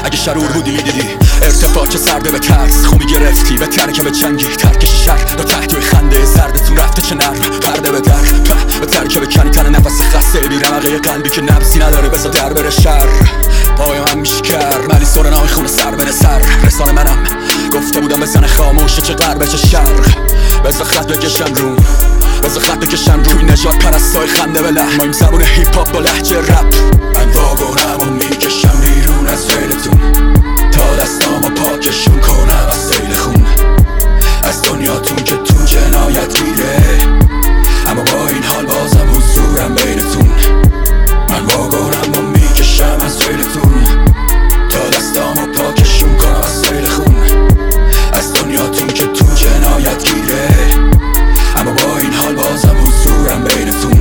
اگه شرور بودی میدیدی ارتفاع سرده به ترس خومی گرفتی به ترکه به جنگی ترکش شر دو تحت خنده سردتون رفته چه نرم پرده به در به ترکه به کنی تن نفس خسته بی رمقه قلبی که نفسی نداره بذار در بره شر پای من میشکر ملی سرنای خونه سر بره سر رسانه منم گفته بودم بزن خاموشه چه غربه چه شرق بذار خط بکشم رو بذار خط بکشم روی نجات پرستای خنده به لحن ما این زبون هیپ هاپ با لهجه رپ من واگونم و میکشم بیرون از ریلتون تا دستامو پاکشون کنم از سیل خون از دنیاتون که تو جنایت گیره اما با این حال بازم حضورم بینتون من واگونم و میکشم از ریلتون تا دستامو پاکشون کنم از سیل خون از دنیاتون که تو جنایت گیره اما با این حال بازم حضورم بینتون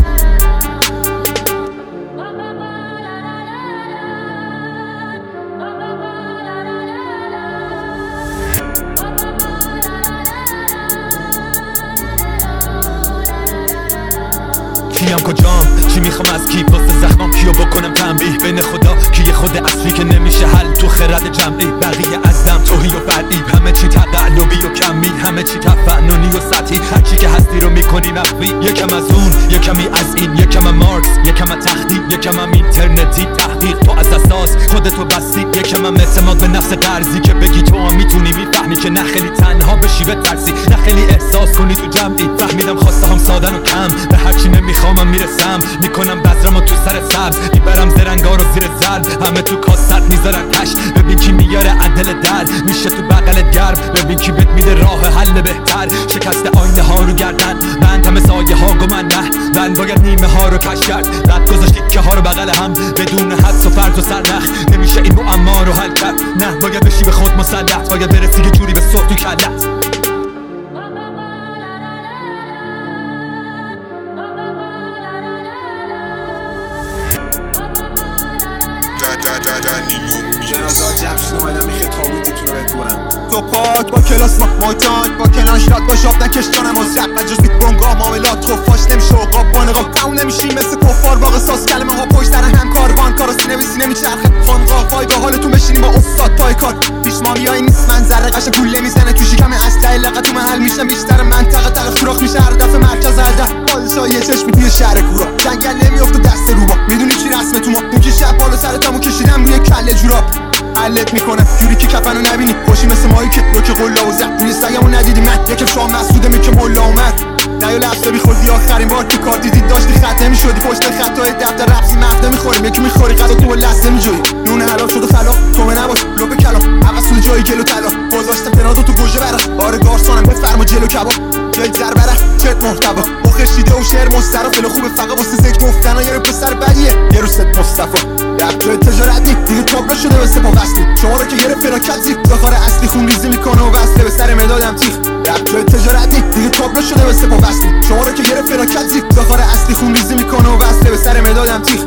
کیم کجام چی میخوام از کی واسه زخمام کیو بکنم تنبیه بین خدا کیه خود اصلی که نمیشه حل تو خرد جمعی بقیه ازدم توهی و فرعی همه چی تقلبی و کمی همه چی تفننی و سطحی هرچی که هستی رو میکنی مخفی یکم از اون یکمی از این یکم مارکس یکم تختی یکم اینترنتی تحقیق تو از اساس خودتو بستی یکم اعتماد به نفس قرضی که بگی تو هم میتونی میفهمی که نه خیلی تنها بشی بترسی نه خیلی احساس کنی تو جمعی فهمیدم خواسته هم سادن و کم به هرچی نمیخوامم میرسم میکنم بذرمو تو سر سبز میبرم زرنگار و زیر زرد همه تو کاست میذارن تش ببین کی میاره عدل در میشه تو بغلت گرم ببین کی بهت میده راه حل بهتر شکست آینه ها رو گردن بند همه سایه ها گو من نه من باید نیمه ها رو کش کرد رد گذاشتی که ها رو بغل هم بدون حدس و فرض و سرنخ نمیشه این معما رو حل کرد نه باید بشی به خود مسلط باید برسی یه جوری به صوت تو کلت جنازه جمع شد اومدم میخه تابوتتون رو بتونم تو پاک با کلاس ما تانک با کلانش رد با شاب نکش جانم از رد مجاز بیت بونگاه معاملات خفاش نمیشه اقاب بانقاب تموم نمیشیم مثل کفار با قصاص کلمه ها پشت سر هم کاروان کارا سینه به سینه میچرخه خانقاه وای به حالتون بشینیم با استاد تای کار پیش ما میایی نیست منظره قشنگ پول میزنه تو شکم اسلحه لقت محل میشه بیشتر منطقه طرف سوراخ میشه هر دفعه مرکز هدف پادشاه یه چشمی توی شهر کورا جنگل نمیافته دست روبا میدونی چی رسمه تو ما اون که شب بالا سرتامو کشیدم روی کله جوراب علت میکنه جوری که کفنو نبینی خوشی مثل ماهی که رو که قلا و زد روی سگمو ندیدی من یکم شام مسعوده می که ملا اومد نیا لفظه بیخوردی آخرین بار که کار دیدی داشتی خط نمیشدی پشت خطای دفتر رفسی مفت نمیخوریم یکی میخوری غذا تو با لحظه میجوی نون حلال شده خلاق تو به نباش لب کلام عوض تو جای گلو طلا گذاشتم پنادو تو گوجه برق آره گارسانم بفرما جلو کباب جای زربره چت محتوا مخشیده و شعر مسترا فل خوبه فقط واسه ذکر گفتن یه پسر بدیه یه رو ست مصطفی رپ جای تجارت نی دیگه تابلو شده واسه پا وصلی شما رو که گرفت فلاکت زی ذخار اصلی خون ریزی میکنه و وصله به سر مدادم تیخ رپ جای تجارت نی دیگه تابلو شده واسه پا وصلی شما رو که گرفت فلاکت زی ذخار اصلی خون ریزی میکنه و وصله به سر مدادم تیخ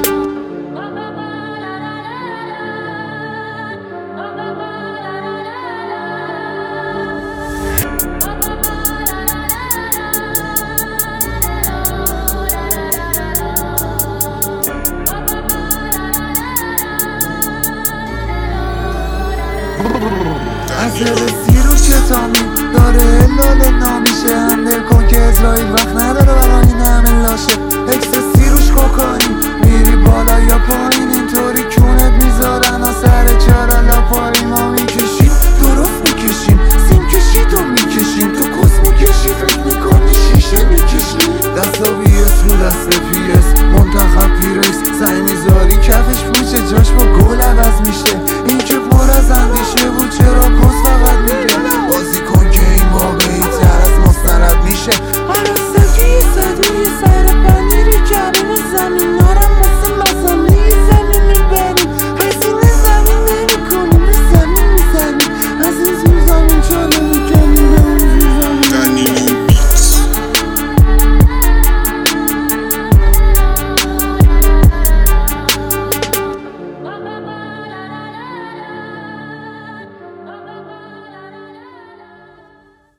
از زیر و شتامی داره الاله نامیشه هم دل کن که اسرائیل وقت نداره برای این همه لاشه اکسس